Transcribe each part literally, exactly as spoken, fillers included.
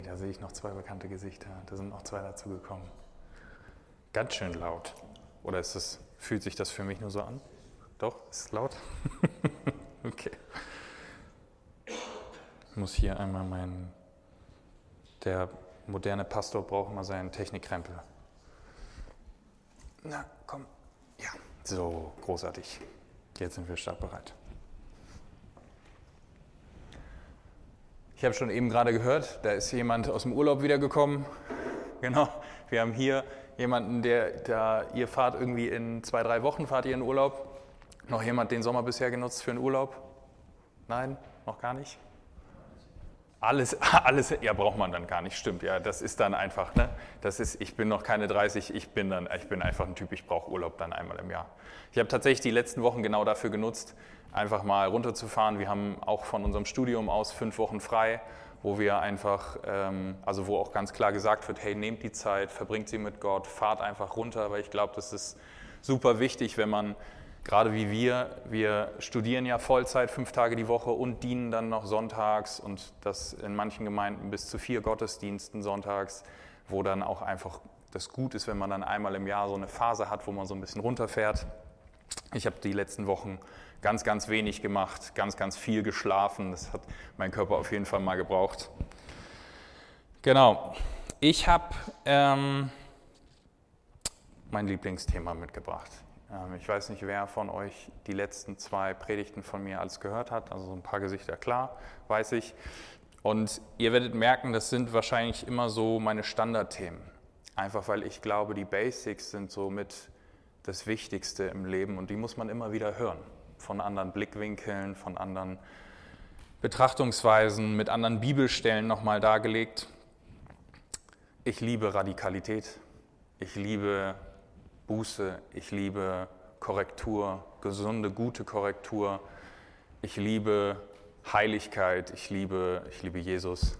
Da sehe ich noch zwei bekannte Gesichter. Da sind noch zwei dazugekommen. Ganz schön laut. Oder ist das, fühlt sich das für mich nur so an? Doch, ist es laut? Okay. Ich muss hier einmal meinen... Der moderne Pastor braucht immer seinen Technikkrempel. Na, komm. Ja, so, großartig. Jetzt sind wir startbereit. Ich habe schon eben gerade gehört, da ist jemand aus dem Urlaub wiedergekommen. Genau, wir haben hier jemanden, der, da, ihr fahrt irgendwie in zwei, drei Wochen, fahrt ihr in Urlaub. Noch jemand den Sommer bisher genutzt für einen Urlaub? Nein, noch gar nicht? Alles, alles, ja, braucht man dann gar nicht, stimmt, ja, das ist dann einfach, ne, das ist, ich bin noch keine dreißig, ich bin dann, ich bin einfach ein Typ, ich brauche Urlaub dann einmal im Jahr. Ich habe tatsächlich die letzten Wochen genau dafür genutzt, einfach mal runterzufahren. Wir haben auch von unserem Studium aus fünf Wochen frei, wo wir einfach, ähm, also wo auch ganz klar gesagt wird, hey, nehmt die Zeit, verbringt sie mit Gott, fahrt einfach runter, weil ich glaube, das ist super wichtig, wenn man, gerade wie wir, wir studieren ja Vollzeit, fünf Tage die Woche und dienen dann noch sonntags und das in manchen Gemeinden bis zu vier Gottesdiensten sonntags, wo dann auch einfach das gut ist, wenn man dann einmal im Jahr so eine Phase hat, wo man so ein bisschen runterfährt. Ich habe die letzten Wochen ganz, ganz wenig gemacht, ganz, ganz viel geschlafen. Das hat mein Körper auf jeden Fall mal gebraucht. Genau, ich habe ähm, mein Lieblingsthema mitgebracht. Ich weiß nicht, wer von euch die letzten zwei Predigten von mir alles gehört hat, also so ein paar Gesichter, klar, weiß ich. Und ihr werdet merken, das sind wahrscheinlich immer so meine Standardthemen. Einfach weil ich glaube, die Basics sind so mit das Wichtigste im Leben und die muss man immer wieder hören. Von anderen Blickwinkeln, von anderen Betrachtungsweisen, mit anderen Bibelstellen nochmal dargelegt. Ich liebe Radikalität, ich liebe Buße, ich liebe Korrektur, gesunde, gute Korrektur. Ich liebe Heiligkeit, ich liebe, ich liebe Jesus.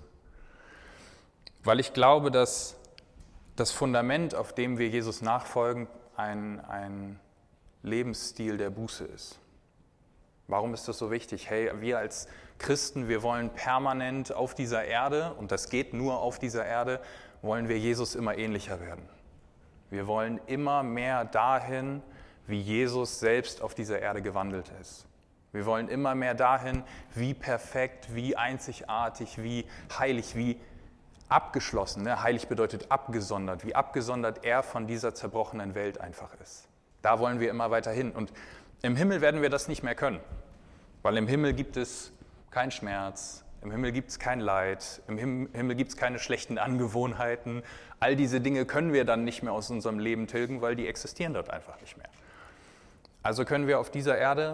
Weil ich glaube, dass das Fundament, auf dem wir Jesus nachfolgen, ein, ein Lebensstil der Buße ist. Warum ist das so wichtig? Hey, wir als Christen, wir wollen permanent auf dieser Erde, und das geht nur auf dieser Erde, wollen wir Jesus immer ähnlicher werden. Wir wollen immer mehr dahin, wie Jesus selbst auf dieser Erde gewandelt ist. Wir wollen immer mehr dahin, wie perfekt, wie einzigartig, wie heilig, wie abgeschlossen. Ne? Heilig bedeutet abgesondert, wie abgesondert er von dieser zerbrochenen Welt einfach ist. Da wollen wir immer weiter hin. Und im Himmel werden wir das nicht mehr können, weil im Himmel gibt es keinen Schmerz, im Himmel gibt es kein Leid, im Himmel gibt es keine schlechten Angewohnheiten. All diese Dinge können wir dann nicht mehr aus unserem Leben tilgen, weil die existieren dort einfach nicht mehr. Also können wir auf dieser Erde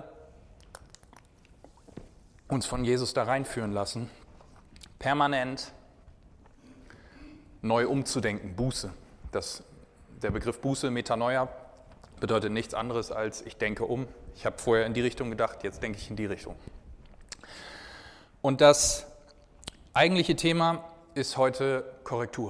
uns von Jesus da reinführen lassen, permanent neu umzudenken, Buße. Das, der Begriff Buße, Metanoia, bedeutet nichts anderes als ich denke um. Ich habe vorher in die Richtung gedacht, jetzt denke ich in die Richtung. Und das eigentliche Thema ist heute Korrektur.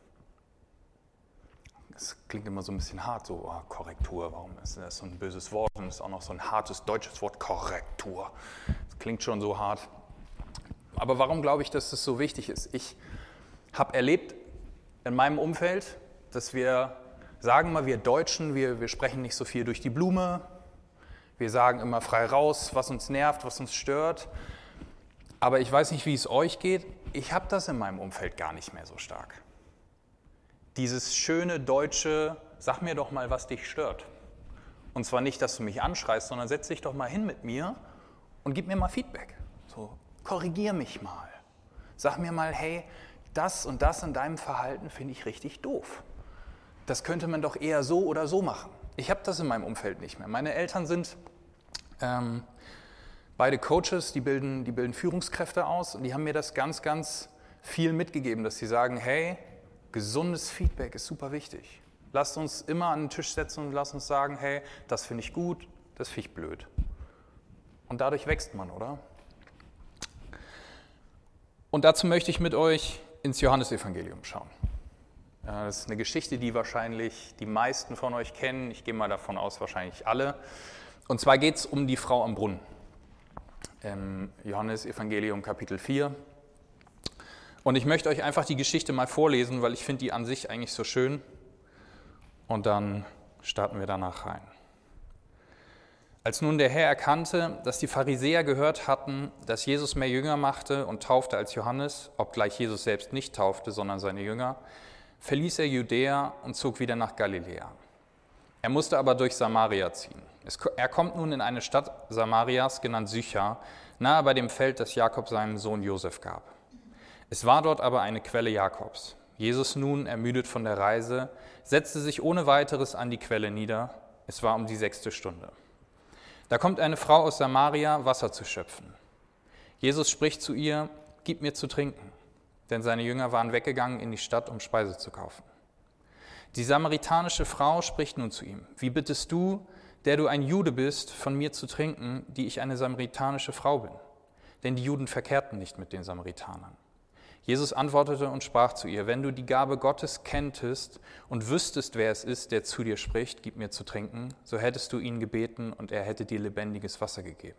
Das klingt immer so ein bisschen hart, so oh, Korrektur, warum ist das so ein böses Wort und ist auch noch so ein hartes deutsches Wort, Korrektur. Das klingt schon so hart. Aber warum glaube ich, dass das so wichtig ist? Ich habe erlebt in meinem Umfeld, dass wir sagen mal, wir Deutschen, wir, wir sprechen nicht so viel durch die Blume, wir sagen immer frei raus, was uns nervt, was uns stört. Aber ich weiß nicht, wie es euch geht, ich habe das in meinem Umfeld gar nicht mehr so stark. Dieses schöne deutsche, sag mir doch mal, was dich stört. Und zwar nicht, dass du mich anschreist, sondern setz dich doch mal hin mit mir und gib mir mal Feedback. So, korrigier mich mal. Sag mir mal, hey, das und das in deinem Verhalten finde ich richtig doof. Das könnte man doch eher so oder so machen. Ich habe das in meinem Umfeld nicht mehr. Meine Eltern sind ähm, beide Coaches, die bilden, die bilden Führungskräfte aus und die haben mir das ganz, ganz viel mitgegeben, dass sie sagen, hey, gesundes Feedback ist super wichtig. Lasst uns immer an den Tisch setzen und lasst uns sagen, hey, das finde ich gut, das finde ich blöd. Und dadurch wächst man, oder? Und dazu möchte ich mit euch ins Johannesevangelium schauen. Das ist eine Geschichte, die wahrscheinlich die meisten von euch kennen. Ich gehe mal davon aus, wahrscheinlich alle. Und zwar geht es um die Frau am Brunnen. Im Johannesevangelium Kapitel vier. Und ich möchte euch einfach die Geschichte mal vorlesen, weil ich finde die an sich eigentlich so schön. Und dann starten wir danach rein. Als nun der Herr erkannte, dass die Pharisäer gehört hatten, dass Jesus mehr Jünger machte und taufte als Johannes, obgleich Jesus selbst nicht taufte, sondern seine Jünger, verließ er Judäa und zog wieder nach Galiläa. Er musste aber durch Samaria ziehen. Es, er kommt nun in eine Stadt Samarias, genannt Sychar, nahe bei dem Feld, das Jakob seinem Sohn Josef gab. Es war dort aber eine Quelle Jakobs. Jesus nun, ermüdet von der Reise, setzte sich ohne weiteres an die Quelle nieder. Es war um die sechste Stunde. Da kommt eine Frau aus Samaria, Wasser zu schöpfen. Jesus spricht zu ihr, gib mir zu trinken, denn seine Jünger waren weggegangen in die Stadt, um Speise zu kaufen. Die samaritanische Frau spricht nun zu ihm, wie bittest du, der du ein Jude bist, von mir zu trinken, die ich eine samaritanische Frau bin? Denn die Juden verkehrten nicht mit den Samaritanern. Jesus antwortete und sprach zu ihr, wenn du die Gabe Gottes kenntest und wüsstest, wer es ist, der zu dir spricht, gib mir zu trinken, so hättest du ihn gebeten und er hätte dir lebendiges Wasser gegeben.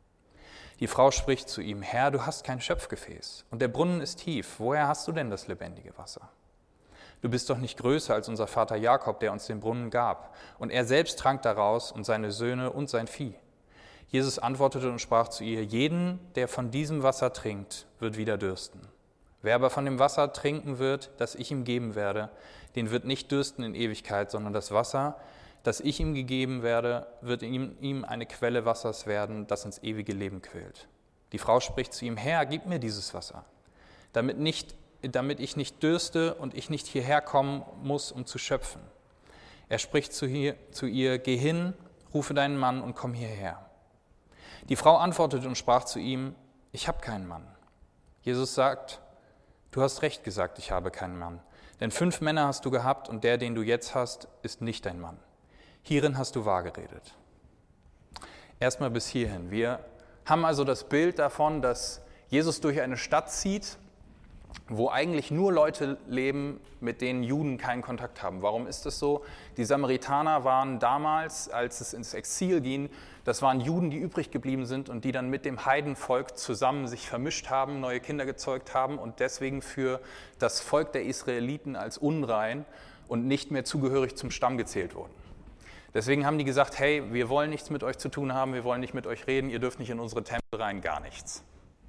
Die Frau spricht zu ihm, Herr, du hast kein Schöpfgefäß und der Brunnen ist tief, woher hast du denn das lebendige Wasser? Du bist doch nicht größer als unser Vater Jakob, der uns den Brunnen gab, und er selbst trank daraus und seine Söhne und sein Vieh. Jesus antwortete und sprach zu ihr, jeden, der von diesem Wasser trinkt, wird wieder dürsten. Wer aber von dem Wasser trinken wird, das ich ihm geben werde, den wird nicht dürsten in Ewigkeit, sondern das Wasser, das ich ihm gegeben werde, wird in ihm eine Quelle Wassers werden, das ins ewige Leben quillt. Die Frau spricht zu ihm, Herr, gib mir dieses Wasser, damit, nicht, damit ich nicht dürste und ich nicht hierher kommen muss, um zu schöpfen. Er spricht zu ihr, zu ihr, geh hin, rufe deinen Mann und komm hierher. Die Frau antwortete und sprach zu ihm, ich habe keinen Mann. Jesus sagt, du hast recht gesagt, ich habe keinen Mann. Denn fünf Männer hast du gehabt und der, den du jetzt hast, ist nicht dein Mann. Hierin hast du wahr geredet. Erstmal bis hierhin. Wir haben also das Bild davon, dass Jesus durch eine Stadt zieht, wo eigentlich nur Leute leben, mit denen Juden keinen Kontakt haben. Warum ist das so? Die Samaritaner waren damals, als es ins Exil ging, das waren Juden, die übrig geblieben sind und die dann mit dem Heidenvolk zusammen sich vermischt haben, neue Kinder gezeugt haben und deswegen für das Volk der Israeliten als unrein und nicht mehr zugehörig zum Stamm gezählt wurden. Deswegen haben die gesagt, hey, wir wollen nichts mit euch zu tun haben, wir wollen nicht mit euch reden, ihr dürft nicht in unsere Tempel rein, gar nichts.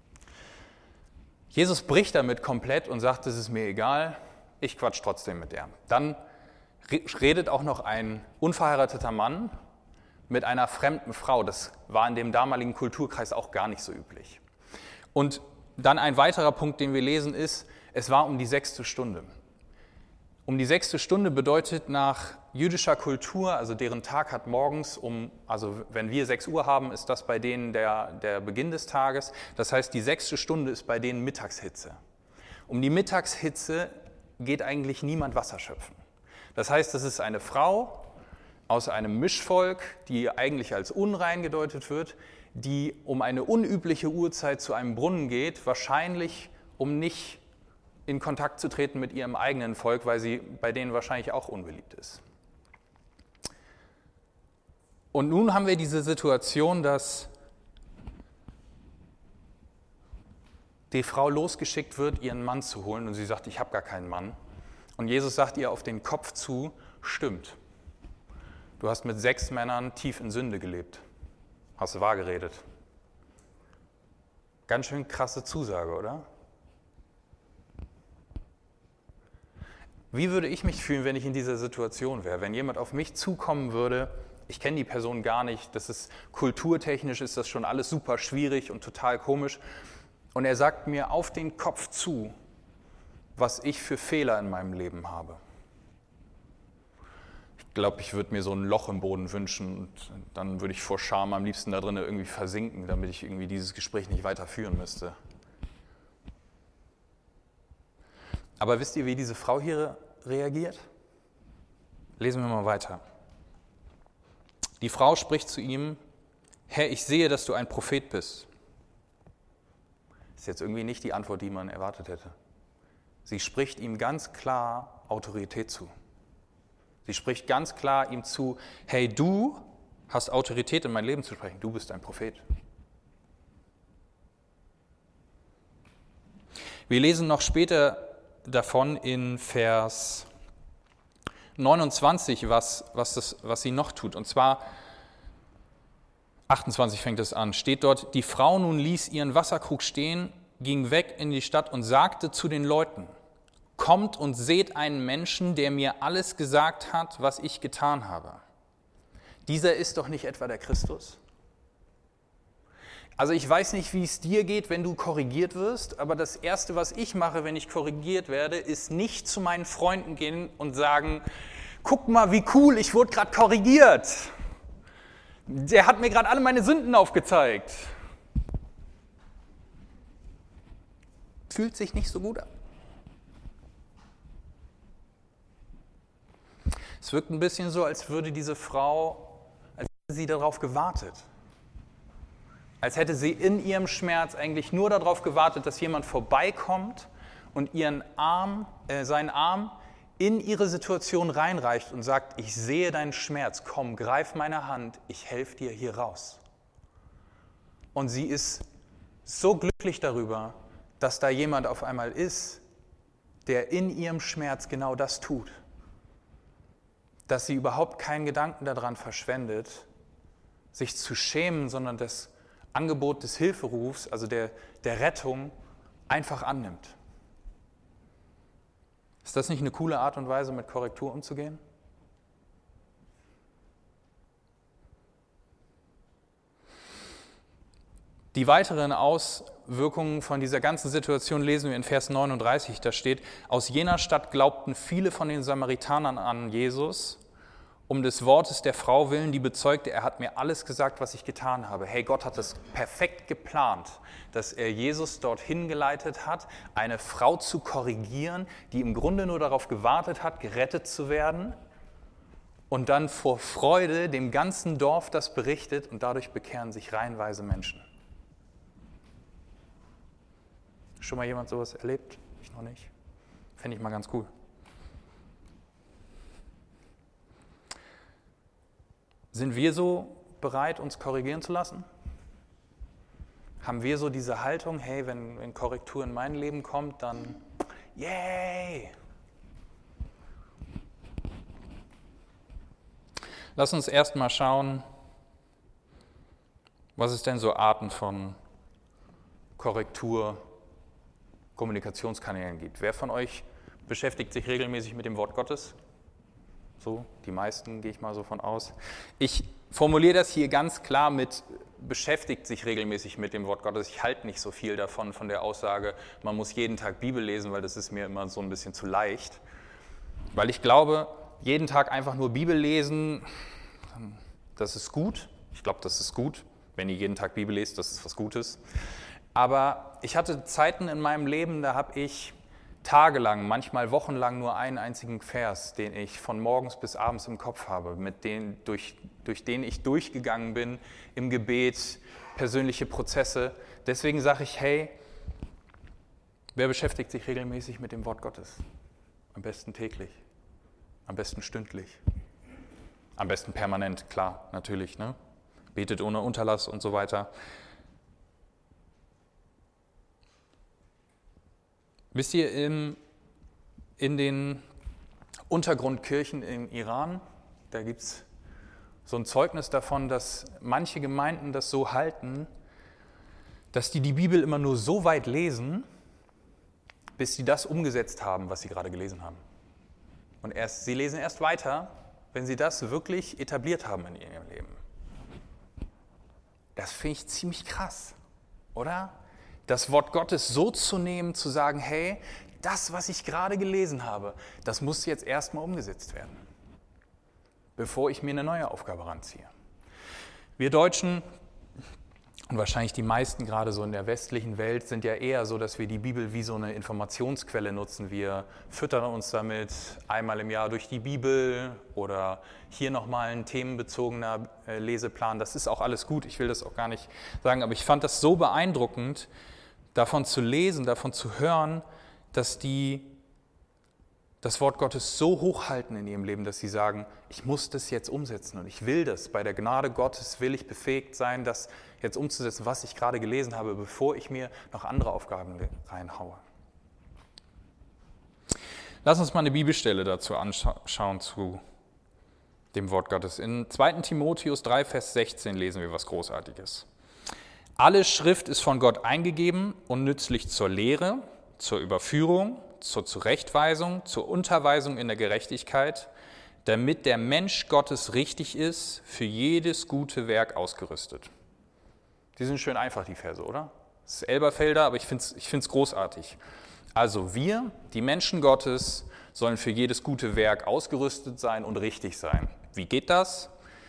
Jesus bricht damit komplett und sagt, es ist mir egal, ich quatsch trotzdem mit der. Dann redet auch noch ein unverheirateter Mann mit einer fremden Frau. Das war in dem damaligen Kulturkreis auch gar nicht so üblich. Und dann ein weiterer Punkt, den wir lesen, ist, es war um die sechste Stunde. Um die sechste Stunde bedeutet nach jüdischer Kultur, also deren Tag hat morgens um, also wenn wir sechs Uhr haben, ist das bei denen der, der Beginn des Tages. Das heißt, die sechste Stunde ist bei denen Mittagshitze. Um die Mittagshitze geht eigentlich niemand Wasser schöpfen. Das heißt, das ist eine Frau aus einem Mischvolk, die eigentlich als unrein gedeutet wird, die um eine unübliche Uhrzeit zu einem Brunnen geht, wahrscheinlich um nicht in Kontakt zu treten mit ihrem eigenen Volk, weil sie bei denen wahrscheinlich auch unbeliebt ist. Und nun haben wir diese Situation, dass die Frau losgeschickt wird, ihren Mann zu holen und sie sagt, ich habe gar keinen Mann. Und Jesus sagt ihr auf den Kopf zu, stimmt, du hast mit sechs Männern tief in Sünde gelebt, hast du wahr geredet. Ganz schön krasse Zusage, oder? Wie würde ich mich fühlen, wenn ich in dieser Situation wäre? Wenn jemand auf mich zukommen würde, ich kenne die Person gar nicht, das ist kulturtechnisch ist das schon alles super schwierig und total komisch. Und er sagt mir auf den Kopf zu, was ich für Fehler in meinem Leben habe. Ich glaube, ich würde mir so ein Loch im Boden wünschen und dann würde ich vor Scham am liebsten da drin irgendwie versinken, damit ich irgendwie dieses Gespräch nicht weiterführen müsste. Aber wisst ihr, wie diese Frau hier reagiert? Lesen wir mal weiter. Die Frau spricht zu ihm, Herr, ich sehe, dass du ein Prophet bist. Das ist jetzt irgendwie nicht die Antwort, die man erwartet hätte. Sie spricht ihm ganz klar Autorität zu. Sie spricht ganz klar ihm zu, hey, du hast Autorität in mein Leben zu sprechen, du bist ein Prophet. Wir lesen noch später davon in Vers neunundzwanzig, was, was, das, was sie noch tut. Und zwar, achtundzwanzig fängt es an, steht dort, die Frau nun ließ ihren Wasserkrug stehen, ging weg in die Stadt und sagte zu den Leuten, kommt und seht einen Menschen, der mir alles gesagt hat, was ich getan habe. Dieser ist doch nicht etwa der Christus? Also ich weiß nicht, wie es dir geht, wenn du korrigiert wirst, aber das Erste, was ich mache, wenn ich korrigiert werde, ist nicht zu meinen Freunden gehen und sagen, guck mal, wie cool, ich wurde gerade korrigiert. Der hat mir gerade alle meine Sünden aufgezeigt. Fühlt sich nicht so gut an. Es wirkt ein bisschen so, als würde diese Frau, als hätte sie darauf gewartet. Als hätte sie in ihrem Schmerz eigentlich nur darauf gewartet, dass jemand vorbeikommt und ihren Arm, äh, seinen Arm in ihre Situation reinreicht und sagt, ich sehe deinen Schmerz, komm, greif meine Hand, ich helfe dir hier raus. Und sie ist so glücklich darüber, dass da jemand auf einmal ist, der in ihrem Schmerz genau das tut. Dass sie überhaupt keinen Gedanken daran verschwendet, sich zu schämen, sondern das Angebot des Hilferufs, also der, der Rettung, einfach annimmt. Ist das nicht eine coole Art und Weise, mit Korrektur umzugehen? Die weiteren Auswirkungen von dieser ganzen Situation lesen wir in Vers neununddreißig. Da steht, aus jener Stadt glaubten viele von den Samaritanern an Jesus, um des Wortes der Frau willen, die bezeugte, er hat mir alles gesagt, was ich getan habe. Hey, Gott hat es perfekt geplant, dass er Jesus dorthin geleitet hat, eine Frau zu korrigieren, die im Grunde nur darauf gewartet hat, gerettet zu werden und dann vor Freude dem ganzen Dorf das berichtet und dadurch bekehren sich reihenweise Menschen. Schon mal jemand sowas erlebt? Ich noch nicht. Fände ich mal ganz cool. Sind wir so bereit, uns korrigieren zu lassen? Haben wir so diese Haltung, hey, wenn, wenn Korrektur in mein Leben kommt, dann yay! Lass uns erstmal schauen, was es denn so Arten von Korrektur, Kommunikationskanälen gibt. Wer von euch beschäftigt sich regelmäßig mit dem Wort Gottes? So, die meisten, gehe ich mal so von aus. Ich formuliere das hier ganz klar mit, beschäftigt sich regelmäßig mit dem Wort Gottes. Ich halte nicht so viel davon, von der Aussage, man muss jeden Tag Bibel lesen, weil das ist mir immer so ein bisschen zu leicht. Weil ich glaube, jeden Tag einfach nur Bibel lesen, das ist gut. Ich glaube, das ist gut. Wenn ihr jeden Tag Bibel lest, das ist was Gutes. Aber ich hatte Zeiten in meinem Leben, da habe ich tagelang, manchmal wochenlang nur einen einzigen Vers, den ich von morgens bis abends im Kopf habe, mit den, durch, durch den ich durchgegangen bin im Gebet, persönliche Prozesse. Deswegen sage ich, hey, wer beschäftigt sich regelmäßig mit dem Wort Gottes? Am besten täglich, am besten stündlich, am besten permanent, klar, natürlich, ne? Betet ohne Unterlass und so weiter. Wisst ihr, in, in den Untergrundkirchen im Iran, da gibt es so ein Zeugnis davon, dass manche Gemeinden das so halten, dass die die Bibel immer nur so weit lesen, bis sie das umgesetzt haben, was sie gerade gelesen haben. Und erst, sie lesen erst weiter, wenn sie das wirklich etabliert haben in ihrem Leben. Das finde ich ziemlich krass, oder? Das Wort Gottes so zu nehmen, zu sagen, hey, das, was ich gerade gelesen habe, das muss jetzt erstmal umgesetzt werden, bevor ich mir eine neue Aufgabe ranziehe. Wir Deutschen und wahrscheinlich die meisten gerade so in der westlichen Welt sind ja eher so, dass wir die Bibel wie so eine Informationsquelle nutzen. Wir füttern uns damit einmal im Jahr durch die Bibel oder hier nochmal ein themenbezogener Leseplan. Das ist auch alles gut, ich will das auch gar nicht sagen, aber ich fand das so beeindruckend, davon zu lesen, davon zu hören, dass die das Wort Gottes so hochhalten in ihrem Leben, dass sie sagen, ich muss das jetzt umsetzen und ich will das. Bei der Gnade Gottes will ich befähigt sein, das jetzt umzusetzen, was ich gerade gelesen habe, bevor ich mir noch andere Aufgaben reinhaue. Lass uns mal eine Bibelstelle dazu anschauen zu dem Wort Gottes. In zweiten Timotheus drei, Vers sechzehn lesen wir was Großartiges. Alle Schrift ist von Gott eingegeben und nützlich zur Lehre, zur Überführung, zur Zurechtweisung, zur Unterweisung in der Gerechtigkeit, damit der Mensch Gottes richtig ist, für jedes gute Werk ausgerüstet. Die sind schön einfach, die Verse, oder? Das ist Elberfelder, aber ich finde es ich find's großartig. Also wir, die Menschen Gottes, sollen für jedes gute Werk ausgerüstet sein und richtig sein. Wie geht das?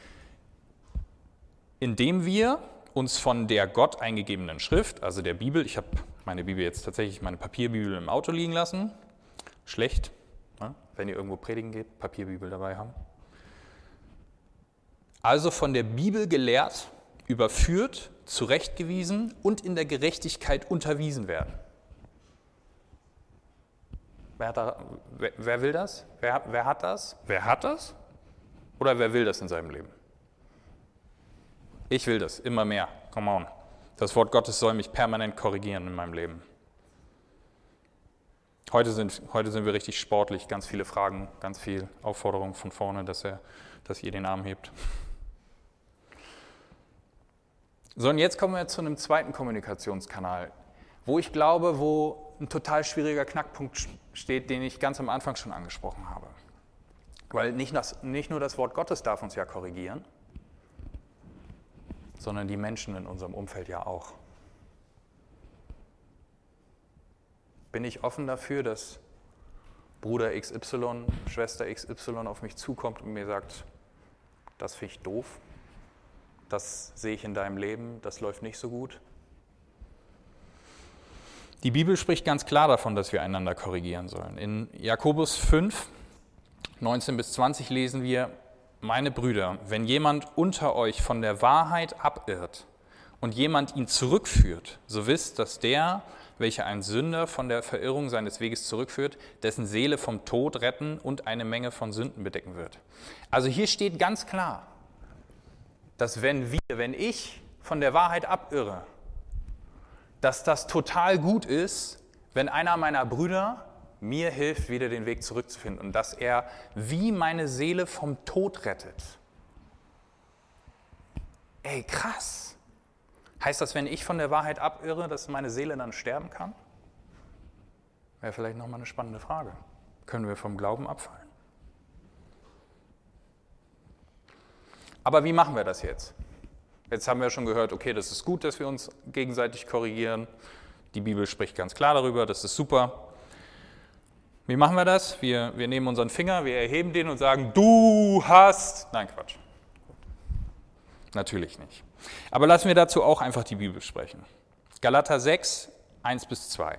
Indem wir uns von der Gott eingegebenen Schrift, also der Bibel, ich habe meine Bibel jetzt tatsächlich, meine Papierbibel im Auto liegen lassen, schlecht, ne? Wenn ihr irgendwo predigen geht, Papierbibel dabei haben. Also von der Bibel gelehrt, überführt, zurechtgewiesen und in der Gerechtigkeit unterwiesen werden. Wer, hat da, wer, wer will das? Wer, wer hat das? Wer hat das? Oder wer will das in seinem Leben? Ich will das, immer mehr. Come on. Das Wort Gottes soll mich permanent korrigieren in meinem Leben. Heute sind, heute sind wir richtig sportlich, ganz viele Fragen, ganz viel Aufforderung von vorne, dass, er, dass ihr den Arm hebt. So, und jetzt kommen wir zu einem zweiten Kommunikationskanal, wo ich glaube, wo ein total schwieriger Knackpunkt steht, den ich ganz am Anfang schon angesprochen habe. Weil nicht, das, nicht nur das Wort Gottes darf uns ja korrigieren, sondern die Menschen in unserem Umfeld ja auch. Bin ich offen dafür, dass Bruder X Y, Schwester X Y auf mich zukommt und mir sagt, das finde ich doof, das sehe ich in deinem Leben, das läuft nicht so gut? Die Bibel spricht ganz klar davon, dass wir einander korrigieren sollen. In Jakobus fünf, neunzehn bis zwanzig lesen wir, meine Brüder, wenn jemand unter euch von der Wahrheit abirrt und jemand ihn zurückführt, so wisst, dass der, welcher einen Sünder von der Verirrung seines Weges zurückführt, dessen Seele vom Tod retten und eine Menge von Sünden bedecken wird. Also hier steht ganz klar, dass wenn wir, wenn ich von der Wahrheit abirre, dass das total gut ist, wenn einer meiner Brüder mir hilft, wieder den Weg zurückzufinden und dass er wie meine Seele vom Tod rettet. Ey, krass. Heißt das, wenn ich von der Wahrheit abirre, dass meine Seele dann sterben kann? Wäre vielleicht nochmal eine spannende Frage. Können wir vom Glauben abfallen? Aber wie machen wir das jetzt? Jetzt haben wir schon gehört, okay, das ist gut, dass wir uns gegenseitig korrigieren. Die Bibel spricht ganz klar darüber, das ist super. Wie machen wir das? Wir, wir nehmen unseren Finger, wir erheben den und sagen, du hast... Nein, Quatsch. Natürlich nicht. Aber lassen wir dazu auch einfach die Bibel sprechen. Galater sechs, eins bis zwei.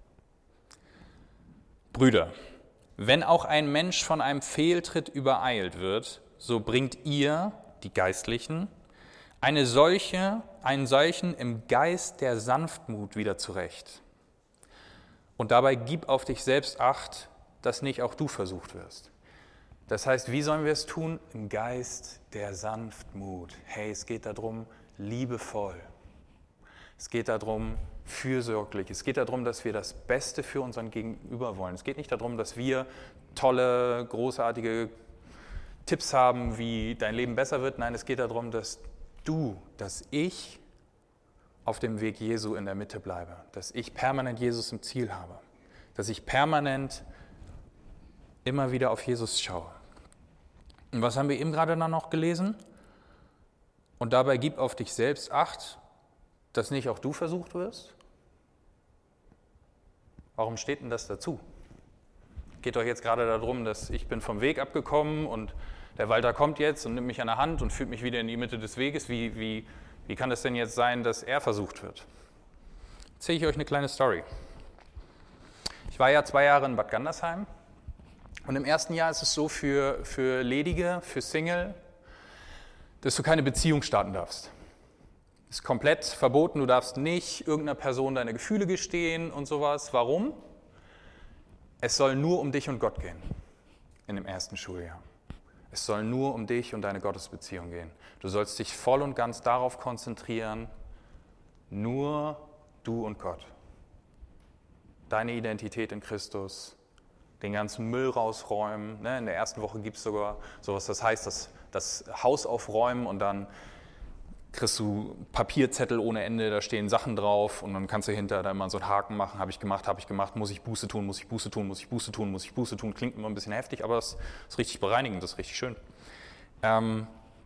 Brüder, wenn auch ein Mensch von einem Fehltritt übereilt wird, so bringt ihr, die Geistlichen, eine solche, einen solchen im Geist der Sanftmut wieder zurecht. Und dabei gib auf dich selbst Acht, dass nicht auch du versucht wirst. Das heißt, wie sollen wir es tun? Im Geist der Sanftmut. Hey, es geht darum, liebevoll. Es geht darum, fürsorglich. Es geht darum, dass wir das Beste für unseren Gegenüber wollen. Es geht nicht darum, dass wir tolle, großartige Tipps haben, wie dein Leben besser wird. Nein, es geht darum, dass du, dass ich auf dem Weg Jesu in der Mitte bleibe, dass ich permanent Jesus im Ziel habe, dass ich permanent immer wieder auf Jesus schaue. Und was haben wir eben gerade dann noch gelesen? Und dabei gib auf dich selbst Acht, dass nicht auch du versucht wirst. Warum steht denn das dazu? Geht doch jetzt gerade darum, dass ich bin vom Weg abgekommen und der Walter kommt jetzt und nimmt mich an der Hand und führt mich wieder in die Mitte des Weges. Wie, wie, wie kann es denn jetzt sein, dass er versucht wird? Erzähle ich euch eine kleine Story. Ich war ja zwei Jahre in Bad Gandersheim und im ersten Jahr ist es so für, für Ledige, für Single, dass du keine Beziehung starten darfst. Das ist komplett verboten, du darfst nicht irgendeiner Person deine Gefühle gestehen und sowas. Warum? Es soll nur um dich und Gott gehen in dem ersten Schuljahr. Es soll nur um dich und deine Gottesbeziehung gehen. Du sollst dich voll und ganz darauf konzentrieren, nur du und Gott. Deine Identität in Christus, den ganzen Müll rausräumen. Ne? In der ersten Woche gibt es sogar sowas, das heißt, das, das Haus aufräumen und dann kriegst du Papierzettel ohne Ende, da stehen Sachen drauf und dann kannst du hinterher da immer so einen Haken machen, habe ich gemacht, habe ich gemacht, muss ich Buße tun, muss ich Buße tun, muss ich Buße tun, muss ich Buße tun. Klingt immer ein bisschen heftig, aber das ist richtig bereinigend, das ist richtig schön. Ähm,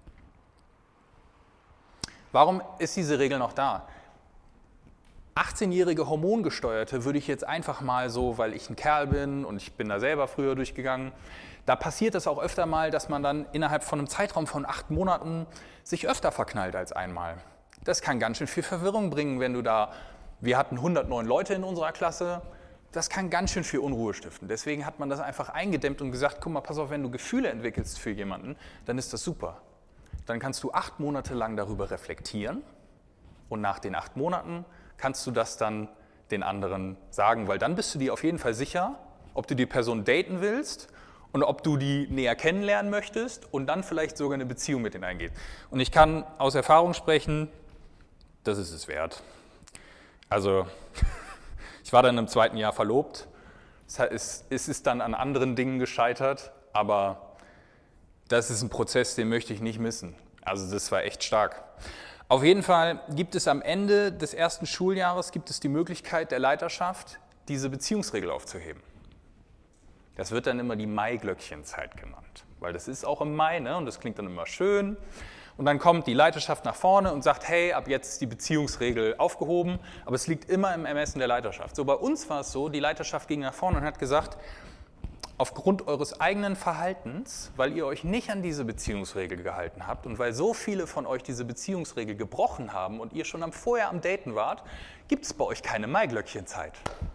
warum ist diese Regel noch da? achtzehnjährige Hormongesteuerte würde ich jetzt einfach mal so, weil ich ein Kerl bin und ich bin da selber früher durchgegangen, da passiert es auch öfter mal, dass man dann innerhalb von einem Zeitraum von acht Monaten sich öfter verknallt als einmal. Das kann ganz schön viel Verwirrung bringen, wenn du da, wir hatten hundertneun Leute in unserer Klasse, das kann ganz schön viel Unruhe stiften. Deswegen hat man das einfach eingedämmt und gesagt, guck mal, pass auf, wenn du Gefühle entwickelst für jemanden, dann ist das super. Dann kannst du acht Monate lang darüber reflektieren und nach den acht Monaten kannst du das dann den anderen sagen, weil dann bist du dir auf jeden Fall sicher, ob du die Person daten willst und ob du die näher kennenlernen möchtest und dann vielleicht sogar eine Beziehung mit denen eingehen. Und ich kann aus Erfahrung sprechen, das ist es wert. Also ich war dann im zweiten Jahr verlobt, es ist dann an anderen Dingen gescheitert, aber das ist ein Prozess, den möchte ich nicht missen. Also das war echt stark. Auf jeden Fall gibt es am Ende des ersten Schuljahres gibt es die Möglichkeit der Leiterschaft, diese Beziehungsregel aufzuheben. Das wird dann immer die Maiglöckchenzeit genannt, weil das ist auch im Mai, ne? Und das klingt dann immer schön. Und dann kommt die Leiterschaft nach vorne und sagt, hey, ab jetzt ist die Beziehungsregel aufgehoben, aber es liegt immer im Ermessen der Leiterschaft. So bei uns war es so, die Leiterschaft ging nach vorne und hat gesagt, aufgrund eures eigenen Verhaltens, weil ihr euch nicht an diese Beziehungsregel gehalten habt und weil so viele von euch diese Beziehungsregel gebrochen haben und ihr schon am vorher am Daten wart, gibt es bei euch keine Maiglöckchenzeit.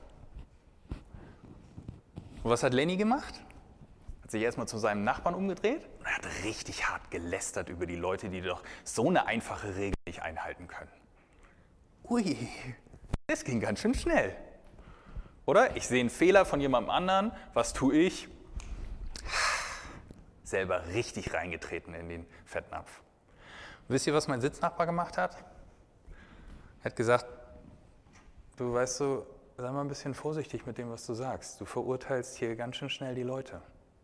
Und was hat Lenny gemacht? Hat sich erstmal zu seinem Nachbarn umgedreht und hat richtig hart gelästert über die Leute, die doch so eine einfache Regel nicht einhalten können. Ui, das ging ganz schön schnell. Oder? Ich sehe einen Fehler von jemandem anderen, was tue ich? Selber richtig reingetreten in den Fettnapf. Und wisst ihr, was mein Sitznachbar gemacht hat? Er hat gesagt, du weißt du, sei mal ein bisschen vorsichtig mit dem, was du sagst. Du verurteilst hier ganz schön schnell die Leute.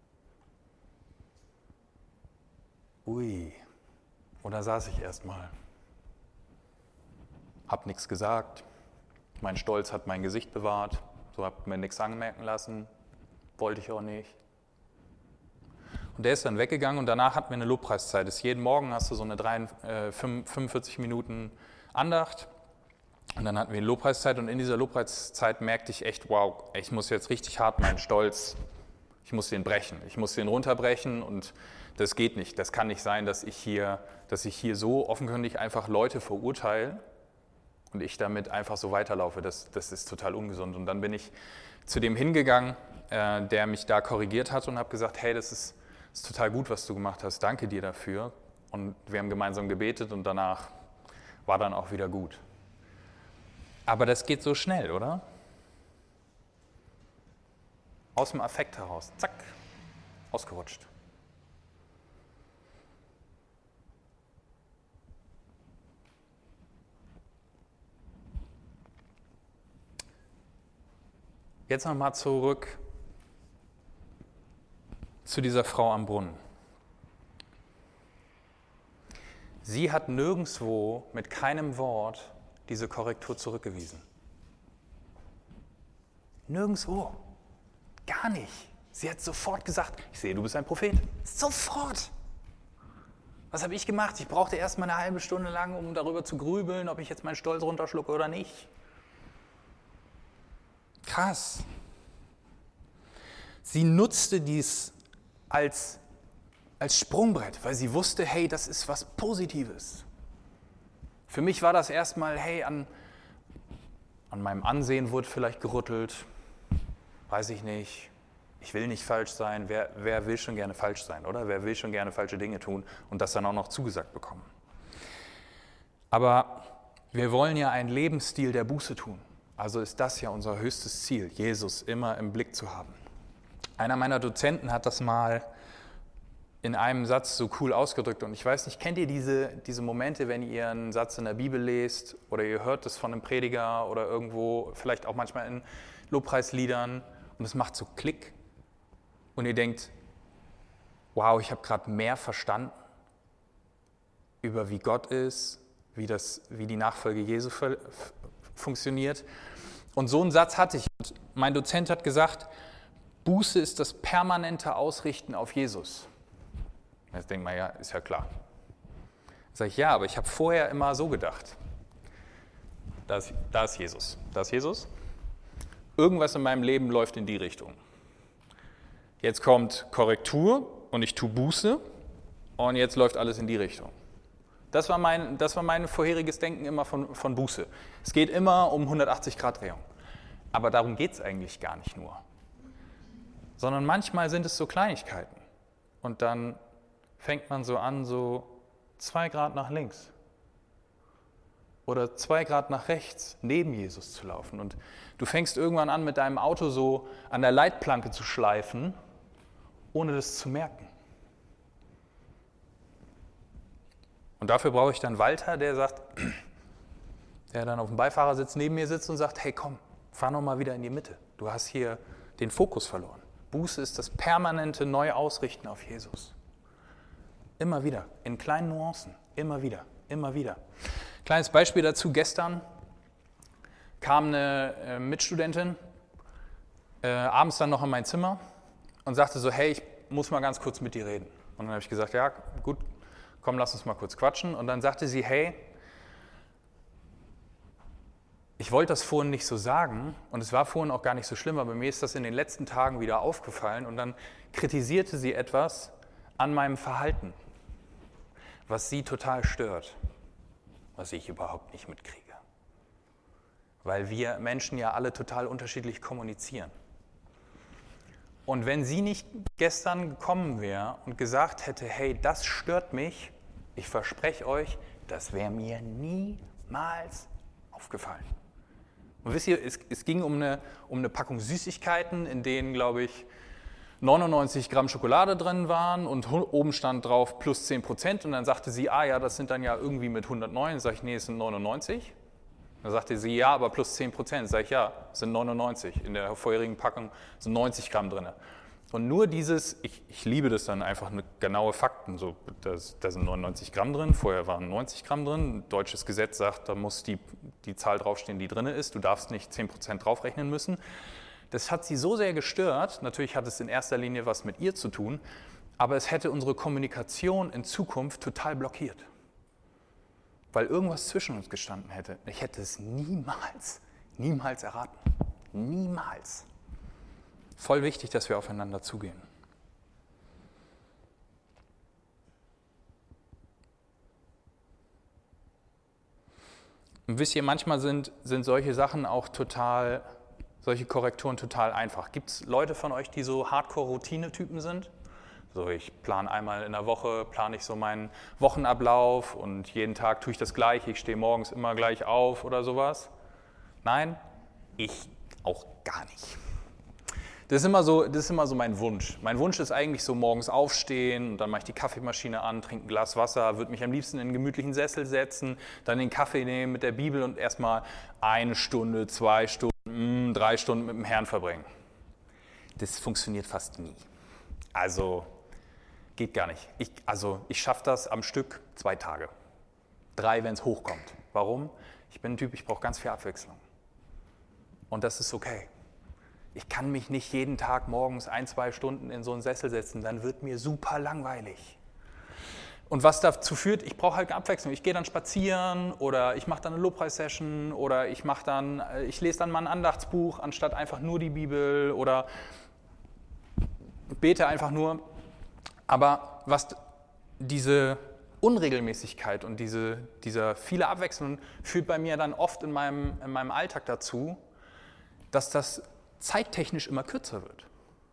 Ui, und da saß ich erstmal. Hab nichts gesagt. Mein Stolz hat mein Gesicht bewahrt. So hab mir nichts anmerken lassen. Wollte ich auch nicht. Und der ist dann weggegangen und danach hatten wir eine Lobpreiszeit. Das ist jeden Morgen hast du so eine drei, äh, fünfundvierzig Minuten Andacht. Und dann hatten wir eine Lobpreiszeit und in dieser Lobpreiszeit merkte ich echt, wow, ich muss jetzt richtig hart meinen Stolz, ich muss den brechen. Ich muss den runterbrechen und das geht nicht. Das kann nicht sein, dass ich hier, dass ich hier so offenkundig einfach Leute verurteile und ich damit einfach so weiterlaufe. Das, das ist total ungesund. Und dann bin ich zu dem hingegangen, äh, der mich da korrigiert hat und habe gesagt, hey, das ist, das ist total gut, was du gemacht hast. Danke dir dafür. Und wir haben gemeinsam gebetet und danach war dann auch wieder gut. Aber das geht so schnell, oder? Aus dem Affekt heraus. Zack, ausgerutscht. Jetzt nochmal zurück zu dieser Frau am Brunnen. Sie hat nirgendwo mit keinem Wort diese Korrektur zurückgewiesen. Nirgendwo. Gar nicht. Sie hat sofort gesagt, ich sehe, du bist ein Prophet. Sofort. Was habe ich gemacht? Ich brauchte erst mal eine halbe Stunde lang, um darüber zu grübeln, ob ich jetzt meinen Stolz runterschlucke oder nicht. Krass. Sie nutzte dies als, als Sprungbrett, weil sie wusste, hey, das ist was Positives. Für mich war das erstmal, hey, an, an meinem Ansehen wurde vielleicht gerüttelt, weiß ich nicht, ich will nicht falsch sein. Wer, wer will schon gerne falsch sein, oder? Wer will schon gerne falsche Dinge tun und das dann auch noch zugesagt bekommen? Aber wir wollen ja einen Lebensstil der Buße tun. Also ist das ja unser höchstes Ziel, Jesus immer im Blick zu haben. Einer meiner Dozenten hat das mal in einem Satz so cool ausgedrückt. Und ich weiß nicht, kennt ihr diese, diese Momente, wenn ihr einen Satz in der Bibel lest oder ihr hört es von einem Prediger oder irgendwo, vielleicht auch manchmal in Lobpreisliedern und es macht so Klick und ihr denkt, wow, ich habe gerade mehr verstanden über wie Gott ist, wie, das, wie die Nachfolge Jesu funktioniert. Und so einen Satz hatte ich. Und mein Dozent hat gesagt, Buße ist das permanente Ausrichten auf Jesus. Jetzt denkt man, ja, ist ja klar. Dann sage ich, ja, aber ich habe vorher immer so gedacht. Da ist, da ist Jesus. Da ist Jesus. Irgendwas in meinem Leben läuft in die Richtung. Jetzt kommt Korrektur und ich tue Buße und jetzt läuft alles in die Richtung. Das war mein, das war mein vorheriges Denken immer von, von Buße. Es geht immer um hundertachtzig Grad Drehung. Aber darum geht es eigentlich gar nicht nur. Sondern manchmal sind es so Kleinigkeiten. Und dann fängt man so an, so zwei Grad nach links oder zwei Grad nach rechts neben Jesus zu laufen. Und du fängst irgendwann an, mit deinem Auto so an der Leitplanke zu schleifen, ohne das zu merken. Und dafür brauche ich dann Walter, der sagt, der dann auf dem Beifahrersitz neben mir sitzt und sagt, hey komm, fahr noch mal wieder in die Mitte. Du hast hier den Fokus verloren. Buße ist das permanente Neuausrichten auf Jesus. Immer wieder, in kleinen Nuancen, immer wieder, immer wieder. Kleines Beispiel dazu, gestern kam eine äh, Mitstudentin äh, abends dann noch in mein Zimmer und sagte so, hey, ich muss mal ganz kurz mit dir reden. Und dann habe ich gesagt, ja gut, komm, lass uns mal kurz quatschen. Und dann sagte sie, hey, ich wollte das vorhin nicht so sagen und es war vorhin auch gar nicht so schlimm, aber mir ist das in den letzten Tagen wieder aufgefallen und dann kritisierte sie etwas an meinem Verhalten, was sie total stört, was ich überhaupt nicht mitkriege. Weil wir Menschen ja alle total unterschiedlich kommunizieren. Und wenn sie nicht gestern gekommen wäre und gesagt hätte, hey, das stört mich, ich verspreche euch, das wäre mir niemals aufgefallen. Und wisst ihr, es, es ging um eine, um eine Packung Süßigkeiten, in denen, glaube ich, neunundneunzig Gramm Schokolade drin waren und oben stand drauf plus zehn Prozent. Und dann sagte sie, ah ja, das sind dann ja irgendwie mit hundertneun. Dann sage ich, nee, es sind neunundneunzig. Dann sagte sie, ja, aber plus zehn Prozent. Dann sage ich, ja, es sind neunundneunzig. In der vorherigen Packung sind neunzig Gramm drin. Und nur dieses, ich, ich liebe das dann einfach, eine genaue Fakten, so, da sind neunundneunzig Gramm drin, vorher waren neunzig Gramm drin. Ein deutsches Gesetz sagt, da muss die, die Zahl draufstehen, die drin ist. Du darfst nicht zehn Prozent draufrechnen müssen. Das hat sie so sehr gestört, natürlich hat es in erster Linie was mit ihr zu tun, aber es hätte unsere Kommunikation in Zukunft total blockiert. Weil irgendwas zwischen uns gestanden hätte. Ich hätte es niemals, niemals erraten. Niemals. Voll wichtig, dass wir aufeinander zugehen. Und wisst ihr, manchmal sind, sind solche Sachen auch total, solche Korrekturen total einfach. Gibt es Leute von euch, die so Hardcore-Routine-Typen sind? So, ich plane einmal in der Woche, plane ich so meinen Wochenablauf und jeden Tag tue ich das Gleiche, ich stehe morgens immer gleich auf oder sowas. Nein, ich auch gar nicht. Das ist immer so, das ist immer so mein Wunsch. Mein Wunsch ist eigentlich so morgens aufstehen und dann mache ich die Kaffeemaschine an, trinke ein Glas Wasser, würde mich am liebsten in einen gemütlichen Sessel setzen, dann den Kaffee nehmen mit der Bibel und erstmal eine Stunde, zwei Stunden, drei Stunden mit dem Herrn verbringen. Das funktioniert fast nie. Also geht gar nicht. Ich, also ich schaffe das am Stück zwei Tage. Drei, wenn es hochkommt. Warum? Ich bin ein Typ, ich brauche ganz viel Abwechslung. Und das ist okay. Ich kann mich nicht jeden Tag morgens ein, zwei Stunden in so einen Sessel setzen, dann wird mir super langweilig. Und was dazu führt, ich brauche halt eine Abwechslung. Ich gehe dann spazieren oder ich mache dann eine Lobpreissession oder ich mache dann, ich lese dann mal ein Andachtsbuch anstatt einfach nur die Bibel oder bete einfach nur. Aber was diese Unregelmäßigkeit und diese, dieser viele Abwechslung führt bei mir dann oft in meinem, in meinem Alltag dazu, dass das zeittechnisch immer kürzer wird.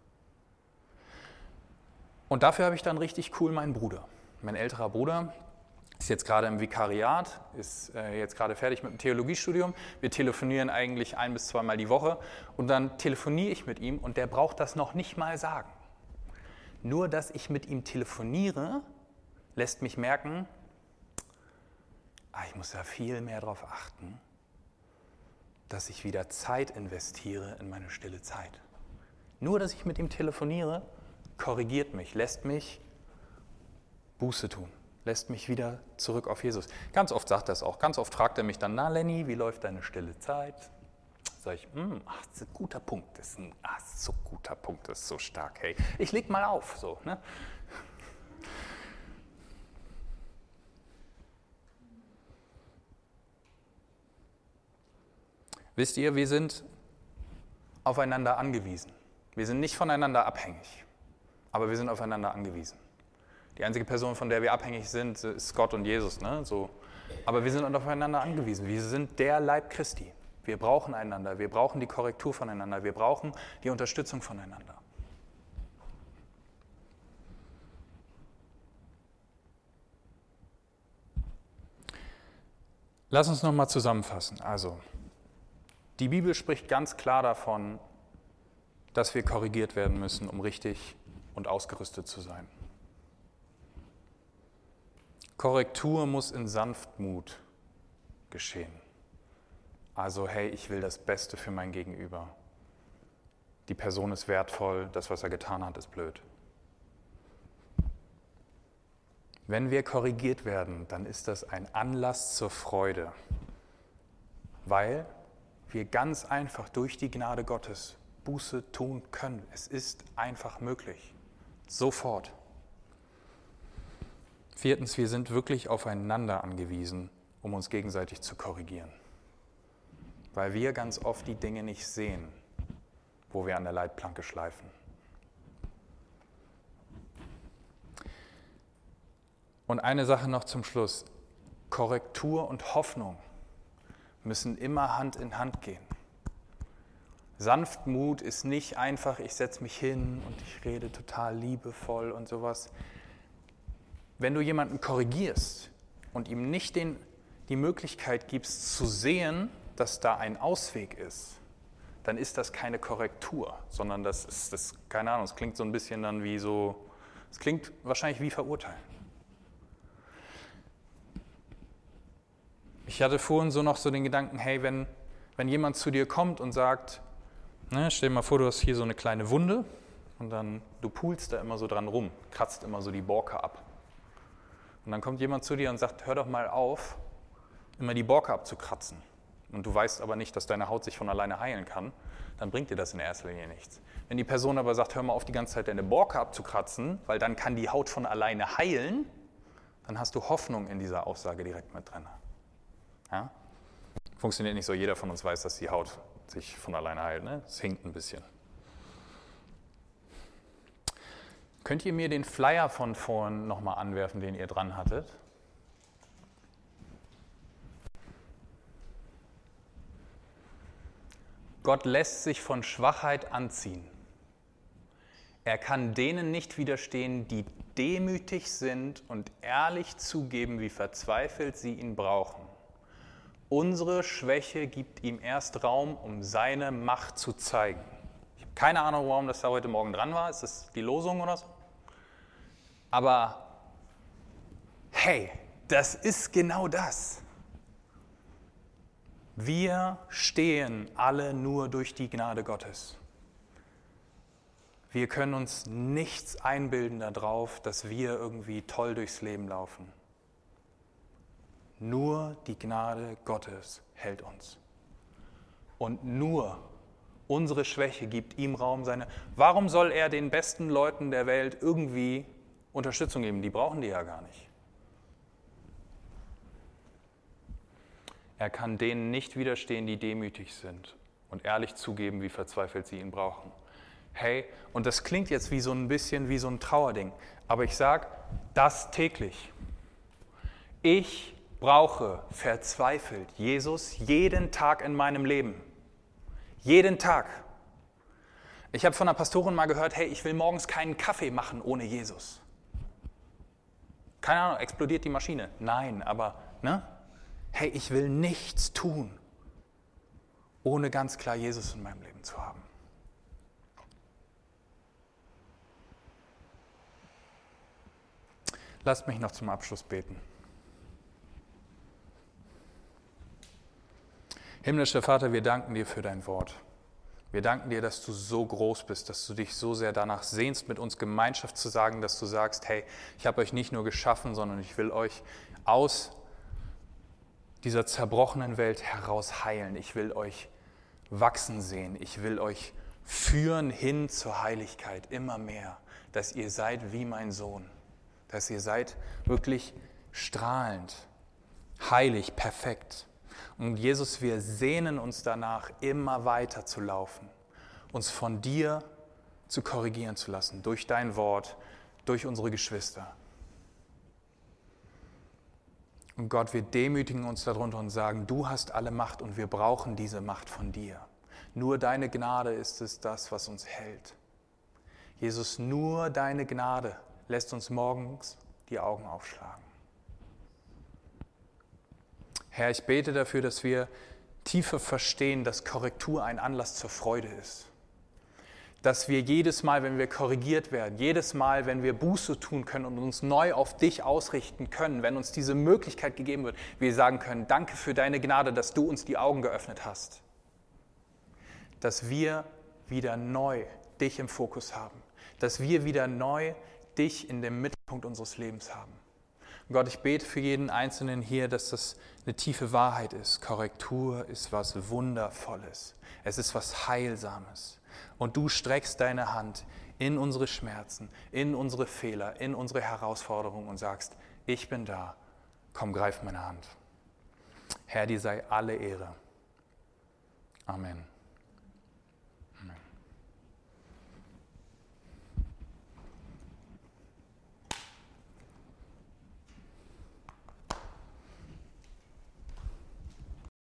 Und dafür habe ich dann richtig cool meinen Bruder. Mein älterer Bruder ist jetzt gerade im Vikariat, ist äh, jetzt gerade fertig mit dem Theologiestudium. Wir telefonieren eigentlich ein- bis zweimal die Woche und dann telefoniere ich mit ihm und der braucht das noch nicht mal sagen. Nur, dass ich mit ihm telefoniere, lässt mich merken, ah, ich muss da viel mehr drauf achten, dass ich wieder Zeit investiere in meine stille Zeit. Nur, dass ich mit ihm telefoniere, korrigiert mich, lässt mich Buße tun, lässt mich wieder zurück auf Jesus. Ganz oft sagt er es auch, ganz oft fragt er mich dann, na Lenny, wie läuft deine stille Zeit? Sag ich, hm, ach, das ist ein guter Punkt, das ist ein ach, so guter Punkt, das ist so stark, hey, ich leg mal auf, so, ne? Wisst ihr, wir sind aufeinander angewiesen. Wir sind nicht voneinander abhängig, aber wir sind aufeinander angewiesen. Die einzige Person, von der wir abhängig sind, ist Gott und Jesus, ne? So. Aber wir sind aufeinander angewiesen. Wir sind der Leib Christi. Wir brauchen einander, wir brauchen die Korrektur voneinander, wir brauchen die Unterstützung voneinander. Lass uns nochmal zusammenfassen. Also, die Bibel spricht ganz klar davon, dass wir korrigiert werden müssen, um richtig und ausgerüstet zu sein. Korrektur muss in Sanftmut geschehen. Also, hey, ich will das Beste für mein Gegenüber. Die Person ist wertvoll, das, was er getan hat, ist blöd. Wenn wir korrigiert werden, dann ist das ein Anlass zur Freude, weil wir ganz einfach durch die Gnade Gottes Buße tun können. Es ist einfach möglich. Sofort. Viertens, wir sind wirklich aufeinander angewiesen, um uns gegenseitig zu korrigieren. Weil wir ganz oft die Dinge nicht sehen, wo wir an der Leitplanke schleifen. Und eine Sache noch zum Schluss. Korrektur und Hoffnung müssen immer Hand in Hand gehen. Sanftmut ist nicht einfach, ich setze mich hin und ich rede total liebevoll und sowas. Wenn du jemanden korrigierst und ihm nicht den, die Möglichkeit gibst zu sehen, dass da ein Ausweg ist, dann ist das keine Korrektur, sondern das ist, das, keine Ahnung, es klingt so ein bisschen dann wie so, es klingt wahrscheinlich wie verurteilen. Ich hatte vorhin so noch so den Gedanken, hey, wenn, wenn jemand zu dir kommt und sagt, ne, stell dir mal vor, du hast hier so eine kleine Wunde und dann, du pulst da immer so dran rum, kratzt immer so die Borke ab. Und dann kommt jemand zu dir und sagt, hör doch mal auf, immer die Borke abzukratzen. Und du weißt aber nicht, dass deine Haut sich von alleine heilen kann, dann bringt dir das in erster Linie nichts. Wenn die Person aber sagt, hör mal auf, die ganze Zeit deine Borke abzukratzen, weil dann kann die Haut von alleine heilen, dann hast du Hoffnung in dieser Aussage direkt mit drin. Ja? Funktioniert nicht so, jeder von uns weiß, dass die Haut sich von alleine heilt. Ne? Es hinkt ein bisschen. Könnt ihr mir den Flyer von vorhin nochmal anwerfen, den ihr dran hattet? Gott lässt sich von Schwachheit anziehen. Er kann denen nicht widerstehen, die demütig sind und ehrlich zugeben, wie verzweifelt sie ihn brauchen. Unsere Schwäche gibt ihm erst Raum, um seine Macht zu zeigen. Ich habe keine Ahnung, warum das da heute Morgen dran war. Ist das die Losung oder so? Aber hey, das ist genau das. Wir stehen alle nur durch die Gnade Gottes. Wir können uns nichts einbilden darauf, dass wir irgendwie toll durchs Leben laufen. Nur die Gnade Gottes hält uns. Und nur unsere Schwäche gibt ihm Raum. Seine. Warum soll er den besten Leuten der Welt irgendwie Unterstützung geben? Die brauchen die ja gar nicht. Er kann denen nicht widerstehen, die demütig sind und ehrlich zugeben, wie verzweifelt sie ihn brauchen. Hey, und das klingt jetzt wie so ein bisschen wie so ein Trauerding, aber ich sage das täglich. Ich brauche verzweifelt Jesus jeden Tag in meinem Leben. Jeden Tag. Ich habe von einer Pastorin mal gehört, hey, ich will morgens keinen Kaffee machen ohne Jesus. Keine Ahnung, explodiert die Maschine? Nein, aber, ne? Hey, ich will nichts tun, ohne ganz klar Jesus in meinem Leben zu haben. Lasst mich noch zum Abschluss beten. Himmlischer Vater, wir danken dir für dein Wort. Wir danken dir, dass du so groß bist, dass du dich so sehr danach sehnst, mit uns Gemeinschaft zu sagen, dass du sagst, hey, ich habe euch nicht nur geschaffen, sondern ich will euch aus dieser zerbrochenen Welt heraus heilen. Ich will euch wachsen sehen. Ich will euch führen hin zur Heiligkeit, immer mehr, dass ihr seid wie mein Sohn, dass ihr seid wirklich strahlend, heilig, perfekt. Und Jesus, wir sehnen uns danach, immer weiter zu laufen, uns von dir zu korrigieren zu lassen, durch dein Wort, durch unsere Geschwister. Und Gott, wir demütigen uns darunter und sagen, du hast alle Macht und wir brauchen diese Macht von dir. Nur deine Gnade ist es das, was uns hält. Jesus, nur deine Gnade lässt uns morgens die Augen aufschlagen. Herr, ich bete dafür, dass wir tiefer verstehen, dass Korrektur ein Anlass zur Freude ist. Dass wir jedes Mal, wenn wir korrigiert werden, jedes Mal, wenn wir Buße tun können und uns neu auf dich ausrichten können, wenn uns diese Möglichkeit gegeben wird, wir sagen können, danke für deine Gnade, dass du uns die Augen geöffnet hast. Dass wir wieder neu dich im Fokus haben. Dass wir wieder neu dich in dem Mittelpunkt unseres Lebens haben. Gott, ich bete für jeden Einzelnen hier, dass das eine tiefe Wahrheit ist. Korrektur ist was Wundervolles. Es ist was Heilsames. Und du streckst deine Hand in unsere Schmerzen, in unsere Fehler, in unsere Herausforderungen und sagst, ich bin da, komm, greif meine Hand. Herr, dir sei alle Ehre. Amen.